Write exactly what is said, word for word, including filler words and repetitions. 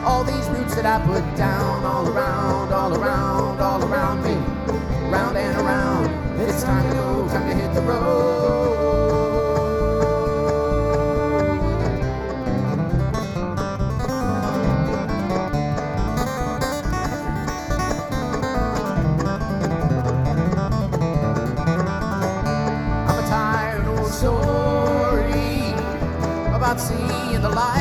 All these roots that I put down, all around, all around, all around me, round and around. It's time to go, time to hit the road. I'm a tired old story about seeing the light